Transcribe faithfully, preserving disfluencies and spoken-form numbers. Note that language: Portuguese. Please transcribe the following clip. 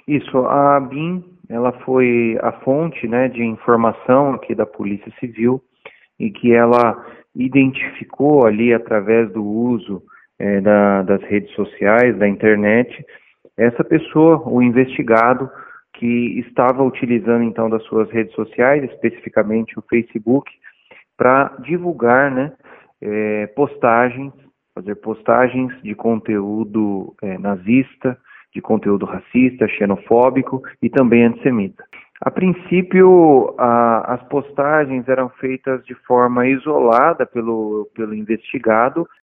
Isso, a BIM, ela foi a fonte, né, de informação aqui da Polícia Civil e que ela identificou ali através do uso eh, da, das redes sociais, da internet, essa pessoa, o investigado, que estava utilizando então das suas redes sociais, especificamente o Facebook, para divulgar, né, eh, postagens, fazer postagens de conteúdo eh, nazista, de conteúdo racista, xenofóbico e também antissemita. A princípio, a, as postagens eram feitas de forma isolada pelo, pelo investigado,